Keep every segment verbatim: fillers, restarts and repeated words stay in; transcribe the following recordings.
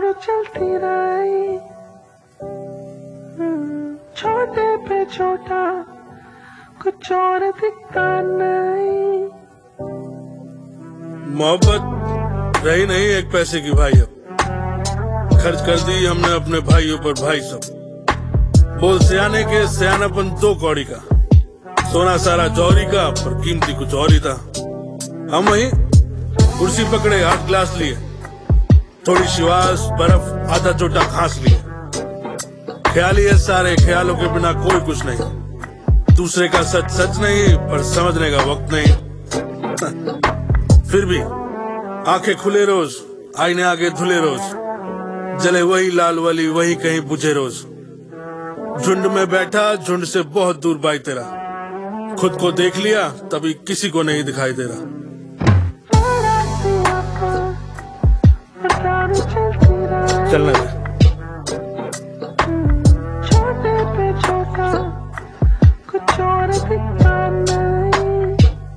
दारू चलती रही, छोटे पे छोटा कुछ और दिखता नहीं। मोहब्बत रही नहीं एक पैसे की भाई, अब खर्च कर दी हमने अपने भाइयों पर भाई सब। बोल सियाने के सियानापन दो कौड़ी का, सोना सारा जौहरी का पर कीमती कुछ और ही था। हम वही कुर्सी पकड़े हाथ गिलास लिए, थोड़ी शिवास बर्फ आधा चोटा खांस लिए। ख्याली है सारे ख्यालों के बिना कोई कुछ नहीं, दूसरे का सच सच नहीं पर समझने का वक्त नहीं। फिर भी आंखें खुले रोज, आईने आगे धुले रोज, जले वही लाल वाली वही कहीं बुझे रोज। झुंड में बैठा झुंड से बहुत दूर भाई तेरा, खुद को देख लिया तभी किसी को नहीं दिखाई दे रहा। चलने दे। छोटे पे छोटा कुछ और दिखता नहीं।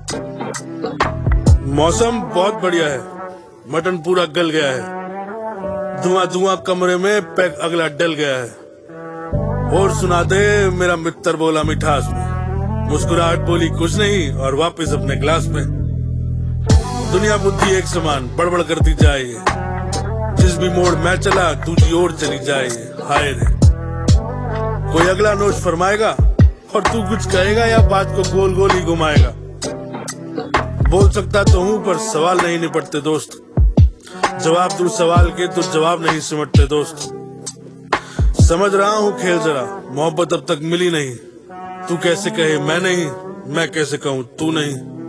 मौसम बहुत बढ़िया है, मटन पूरा गल गया है, धुआं धुआं कमरे में पैक अगला डल गया है। और सुना दे मेरा मित्र बोला मिठास में, मुस्कुराहट बोली कुछ नहीं और वापस अपने ग्लास में। दुनिया बुद्धि एक समान बड़बड़ करती जाए, जिस भी मोड़ मैं चला दूसरी ओर चली जाए। हाय रे कोई अगला नोश फरमाएगा और तू कुछ कहेगा या बात को गोल गोल ही घुमाएगा। बोल सकता तो हूँ पर सवाल नहीं निपटते दोस्त, जवाब दूं सवाल के तो जवाब नहीं सिमटते दोस्त। समझ रहा हूँ खेल जरा, मोहब्बत अब तक मिली नहीं, तू कैसे कहे मैं नहीं, मैं कैसे कहूँ तू नहीं।